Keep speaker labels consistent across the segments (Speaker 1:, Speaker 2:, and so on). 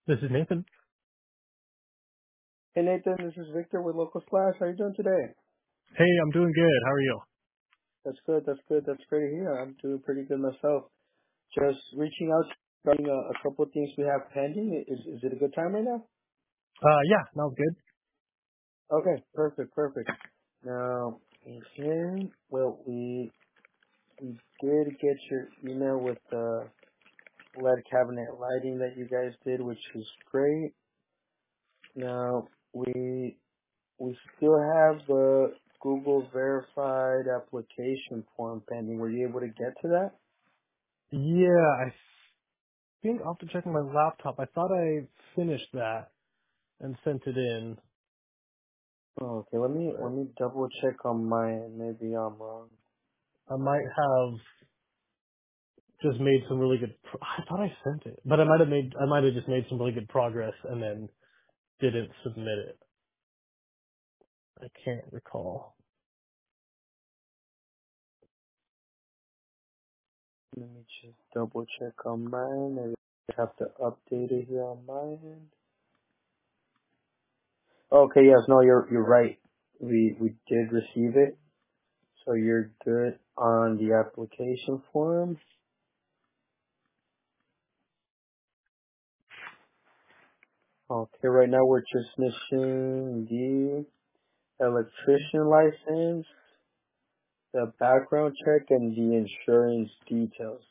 Speaker 1: This is Nathan.
Speaker 2: Hey Nathan, this is Victor with Local Slash. How are you doing today?
Speaker 1: Hey, I'm doing good. How are you?
Speaker 2: That's good. That's good. That's great to hear. I'm doing pretty good myself. Just reaching out regarding a couple of things we have pending. Is it a good time right now?
Speaker 1: Yeah, that was good.
Speaker 2: Okay, perfect, perfect. Now, here, well, we did get your email with the LED cabinet lighting that you guys did, which is great. Now, we still have the Google verified application form pending. Were you able to get to that?
Speaker 1: Yeah, I think I'll have to check on my laptop. I thought I finished that and sent it in,
Speaker 2: Oh, okay, let
Speaker 1: but
Speaker 2: me double check on my end. Maybe I'm wrong.
Speaker 1: I might have just made some really good. I thought I sent it, but I might have just made some really good progress and then didn't submit it. I can't recall.
Speaker 2: Let me just double check on mine. Maybe I have to update it here on my end. Okay, yes, no, you're right. We did receive it, so you're good on the application form. Okay, right now we're just missing the electrician license, the background check, and the insurance details.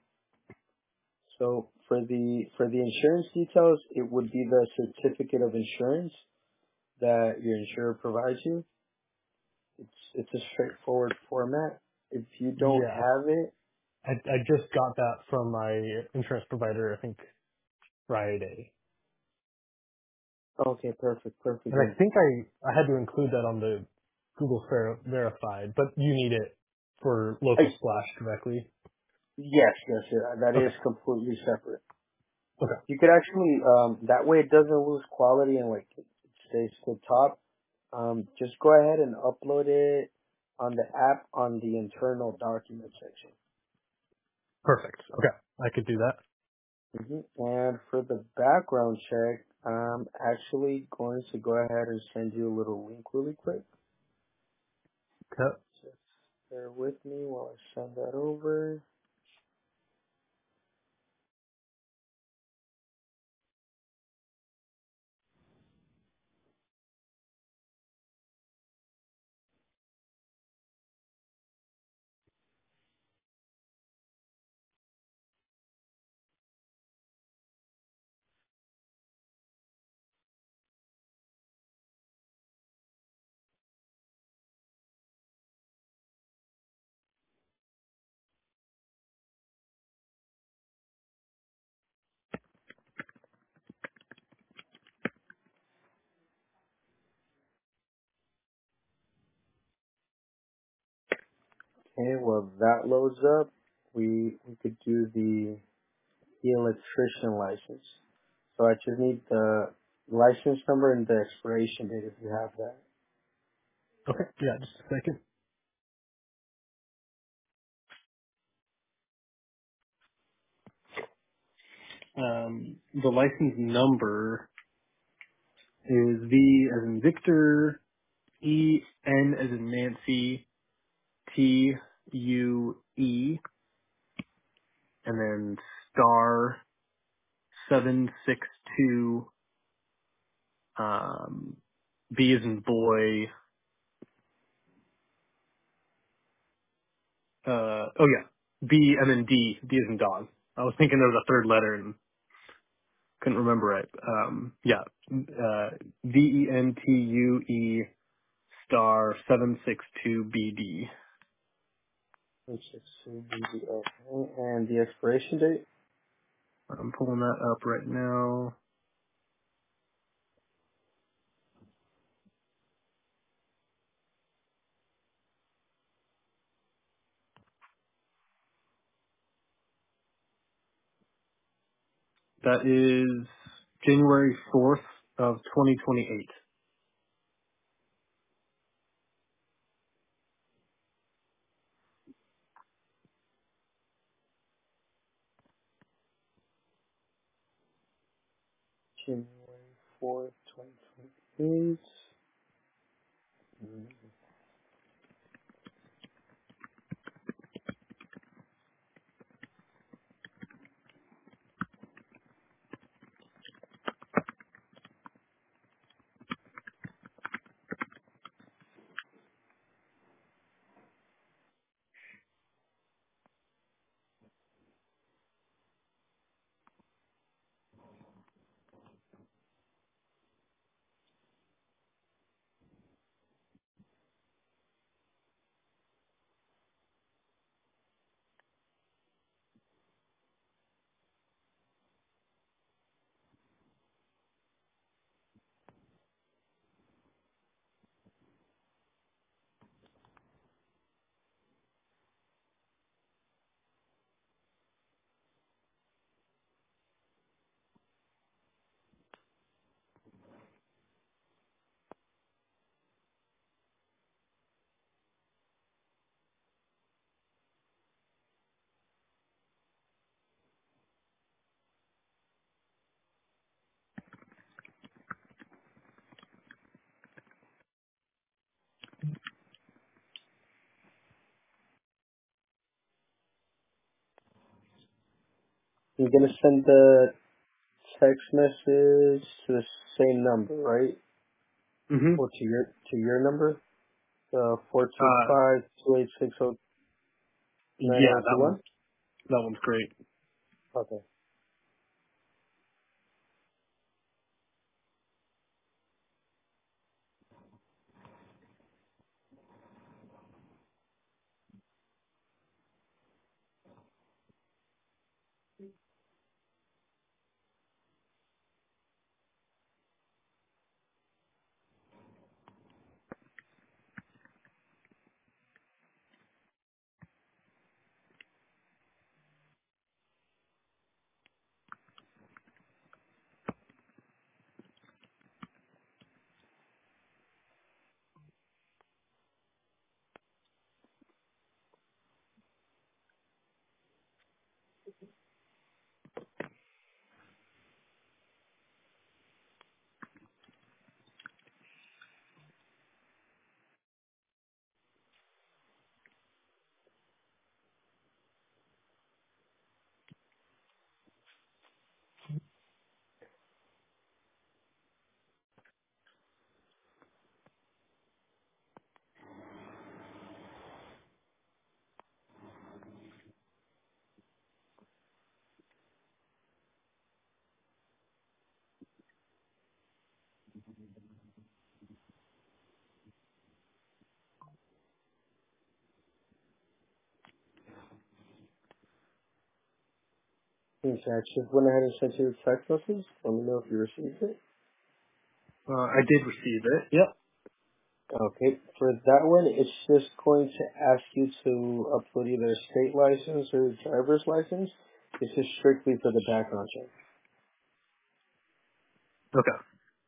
Speaker 2: So for the insurance details, it would be the certificate of insurance that your insurer provides you. It's a straightforward format. If you don't
Speaker 1: Yeah,
Speaker 2: have it,
Speaker 1: I just got that from my insurance provider. I think Friday,
Speaker 2: okay, perfect, perfect.
Speaker 1: and I
Speaker 2: Then
Speaker 1: think I had to include that on the Google Verified, but you need it for
Speaker 2: I,
Speaker 1: local splash directly.
Speaker 2: yes, yes, that is
Speaker 1: Okay.
Speaker 2: completely separate.
Speaker 1: Okay.
Speaker 2: You could actually that way it doesn't lose quality and like it stays to the top. Just go ahead and upload it on the app on the internal document section.
Speaker 1: Perfect. Okay. I could do that.
Speaker 2: And for the background check, I'm actually going to go ahead and send you a little link really quick.
Speaker 1: Okay.
Speaker 2: Just bear with me while I send that over. Okay, well that loads up. We could do the electrician license. So I just need the license number and the expiration date if you have that.
Speaker 1: Okay. Yeah, just a second. The license number is V as in Victor, E N as in Nancy, T U E, and then star 762, B as in boy, oh yeah, B and then D as in dog. I was thinking there was a third letter and couldn't remember it. Yeah, VENTUE star 762BD.
Speaker 2: 662BD, okay. And the expiration date?
Speaker 1: I'm pulling that up right now. That is January 4th of 2028.
Speaker 2: January 4th, 2028. Mm. You're gonna send the text message to the same number, right?
Speaker 1: Mm-hmm.
Speaker 2: Or to your number? 425
Speaker 1: Uh,
Speaker 2: 2860
Speaker 1: yeah, that
Speaker 2: 9021?
Speaker 1: one's great.
Speaker 2: Okay. Okay, I just went ahead and sent you the text message. Let me know if you received it.
Speaker 1: I did receive it. Yep.
Speaker 2: Okay, for that one, it's just going to ask you to upload either a state license or a driver's license. This is strictly for the background check.
Speaker 1: Okay.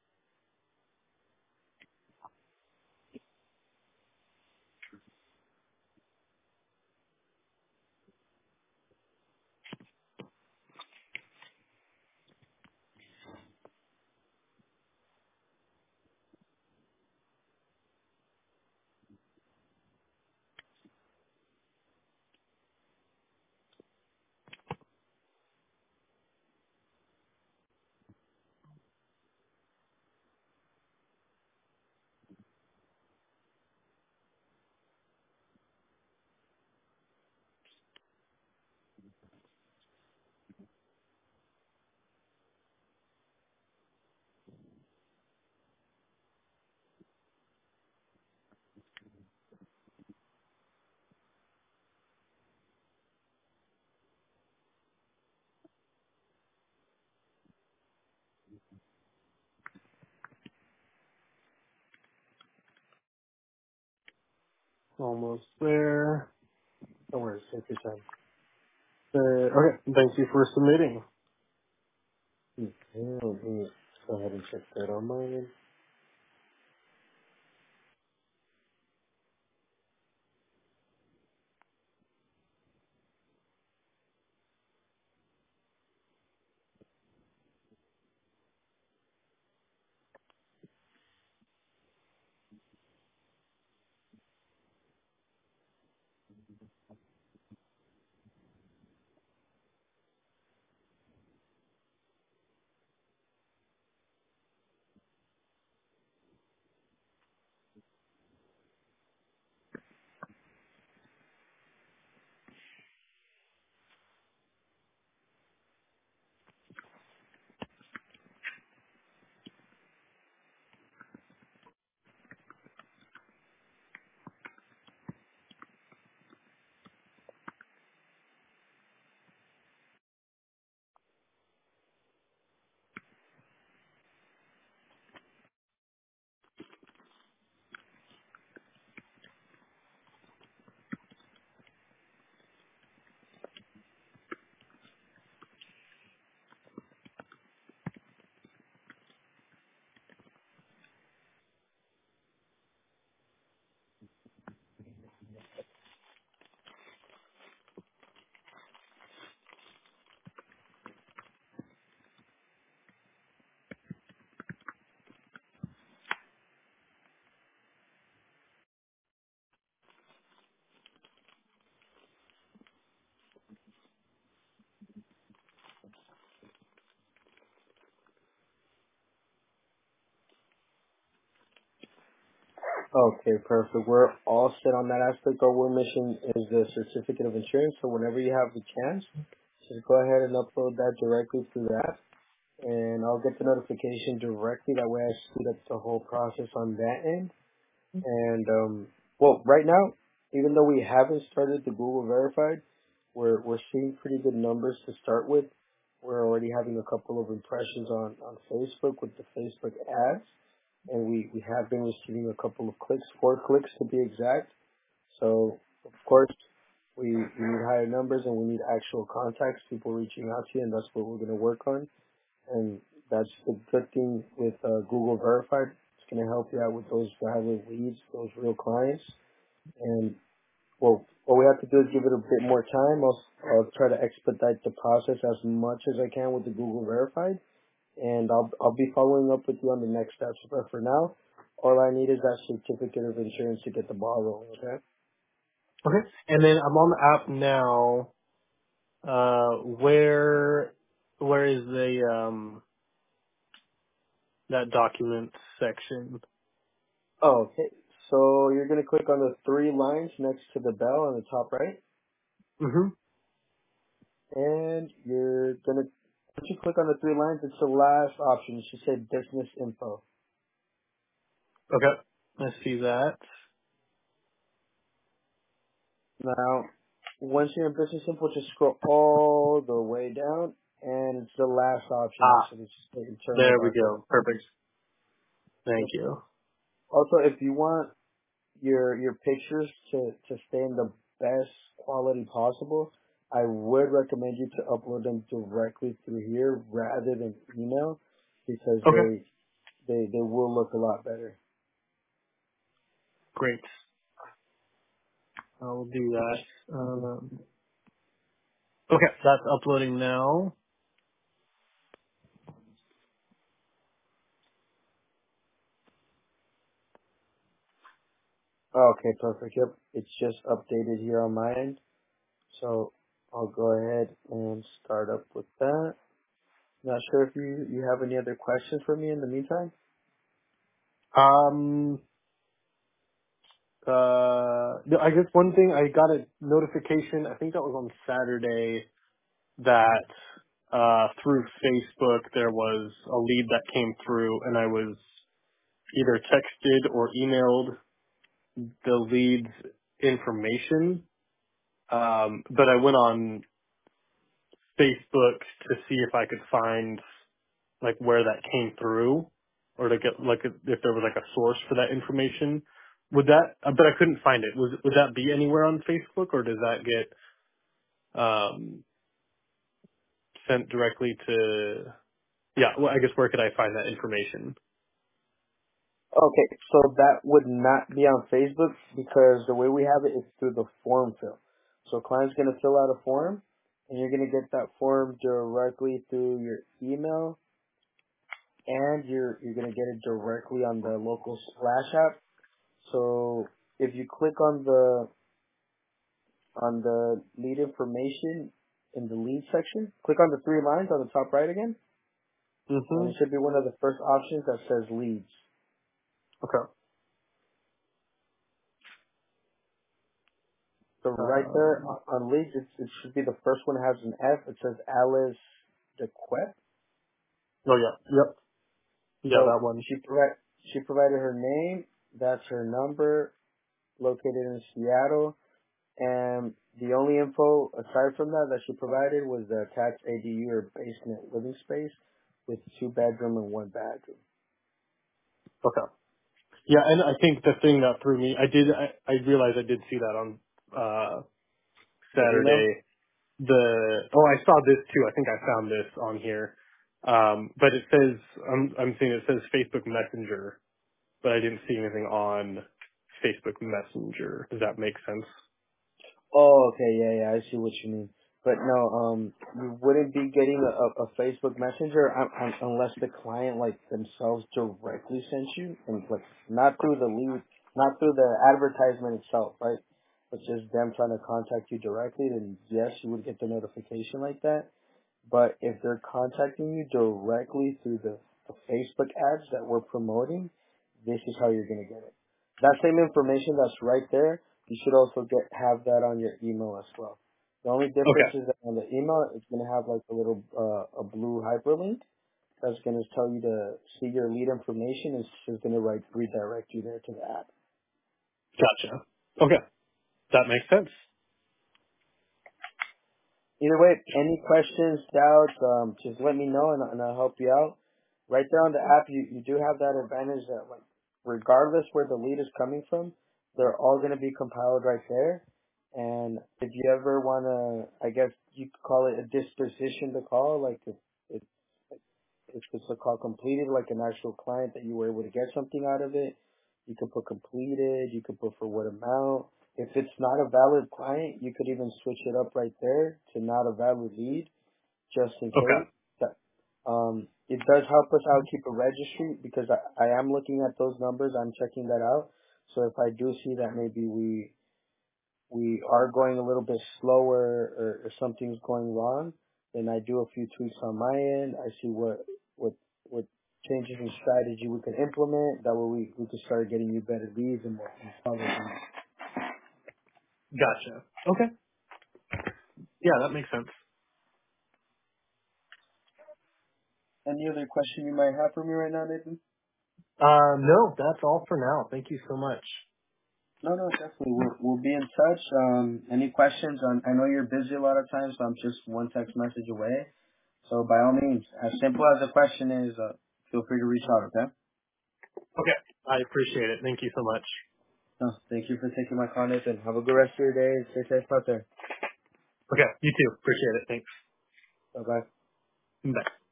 Speaker 1: Almost there.
Speaker 2: No worries, take your time.
Speaker 1: Okay. Thank you for submitting.
Speaker 2: Okay, let me go ahead and check that on my end. Okay, perfect. We're all set on that aspect. Our we're missing is the certificate of insurance. So whenever you have the chance, just go ahead and upload that directly through that, and I'll get the notification directly. That way, I speed up the whole process on that end. And well, right now, even though we haven't started the Google Verified, we're seeing pretty good numbers to start with. We're already having a couple of impressions on Facebook with the Facebook ads, and we have been receiving a couple of clicks, 4 clicks to be exact. So of course we need higher numbers and we need actual contacts, people reaching out to you, and that's what we're going to work on. And that's the good thing with Google Verified. It's going to help you out with those valuable leads, those real clients. And well, what we have to do is give it a bit more time. I'll try to expedite the process as much as I can with the Google Verified, and I'll be following up with you on the next steps. But for now, all I need is that certificate of insurance to get the ball rolling. Okay.
Speaker 1: Okay. And then I'm on the app now. Where is the that document section?
Speaker 2: Oh, okay. So you're gonna click on the 3 lines next to the bell on the top right,
Speaker 1: Mm-hmm.
Speaker 2: and you're gonna once you click on the 3 lines, it's the last option. It should say business info.
Speaker 1: Okay. I see that.
Speaker 2: Now, once you're in business info, just scroll all the way down, and it's the last option. It
Speaker 1: Ah,
Speaker 2: should just say internal
Speaker 1: there we
Speaker 2: document.
Speaker 1: go. Perfect. Thank
Speaker 2: Yep.
Speaker 1: you.
Speaker 2: Also, if you want your pictures to stay in the best quality possible, I would recommend you to upload them directly through here rather than email, because
Speaker 1: Okay.
Speaker 2: they will look a lot better.
Speaker 1: Great. I'll do that. Okay. That's uploading now.
Speaker 2: Okay, perfect. Yep, it's just updated here on my end. So I'll go ahead and start up with that. Not sure if you have any other questions for me in the meantime.
Speaker 1: Um, no, I guess one thing, I got a notification, I think that was on Saturday, that through Facebook there was a lead that came through and I was either texted or emailed the lead's information. But I went on Facebook to see if I could find like where that came through or to get like if there was like a source for that information. Would that, but I couldn't find it. Would that be anywhere on Facebook or does that get, sent directly to, yeah, well, I guess where could I find that information?
Speaker 2: Okay, so that would not be on Facebook because the way we have it is through the form fill. So client's going to fill out a form, and you're going to get that form directly through your email, and you're going to get it directly on the local Splash app. So if you click on on the lead information in the lead section. Click on the three lines on the top right again, and
Speaker 1: Mm-hmm.
Speaker 2: it should be one of the first options that says leads.
Speaker 1: Okay.
Speaker 2: So right there on leads, it should be the first one that has an F. It says Alice DeQuette.
Speaker 1: Oh yeah. Yep. Yeah,
Speaker 2: So
Speaker 1: that one.
Speaker 2: she provided her name. That's her number, located in Seattle. And the only info aside from that she provided was the attached ADU or basement living space with 2 bedroom and 1 bathroom.
Speaker 1: Okay. Yeah, and I think the thing that threw me, I realized I did see that on
Speaker 2: The email?
Speaker 1: Saturday. I saw this too. I think I found this on here. But it says, I'm seeing it says Facebook Messenger, but I didn't see anything on Facebook Messenger. Does that make sense?
Speaker 2: Oh, okay, yeah, I see what you mean. But no, you wouldn't be getting a Facebook Messenger unless the client like themselves directly sent you, and like not through the lead, not through the advertisement itself, right? But just them trying to contact you directly. Then yes, you would get the notification like that. But if they're contacting you directly through the Facebook ads that we're promoting, this is how you're going to get it. That same information that's right there, you should also have that on your email as well. The only difference
Speaker 1: Okay.
Speaker 2: is that on the email, it's going to have like a little, a blue hyperlink that's going to tell you to see your lead information. It's just going to redirect you there to the app.
Speaker 1: Gotcha. Okay. That makes sense.
Speaker 2: Either way, any questions, doubts, just let me know and I'll help you out. Right there on the app, you do have that advantage that like, regardless where the lead is coming from, they're all going to be compiled right there. And if you ever want to, I guess you could call it a disposition to call, like if, if it's a call completed, like an actual client that you were able to get something out of it, you could put completed, you could put for what amount. If it's not a valid client, you could even switch it up right there to not a valid lead, just in
Speaker 1: Okay.
Speaker 2: case. It does help us out keep a registry because I am looking at those numbers. I'm checking that out. So if I do see that maybe we are going a little bit slower or something's going wrong, then I do a few tweaks on my end. I see what what changes in strategy we can implement. That way we can start getting you better leads and more followers.
Speaker 1: Gotcha. Okay. Yeah, that makes sense.
Speaker 2: Any other question you might have for me right now, Nathan?
Speaker 1: No, that's all for now. Thank you so much.
Speaker 2: No, definitely. We'll be in touch. Any questions? I know you're busy a lot of times, so I'm just one text message away. So by all means, as simple as the question is, feel free to reach out. Okay.
Speaker 1: Okay. I appreciate it. Thank you so much.
Speaker 2: No, thank you for taking my call, Nathan. Have a good rest of your day. Stay safe out there.
Speaker 1: Okay. You too. Appreciate it. Thanks.
Speaker 2: Bye bye.
Speaker 1: Bye.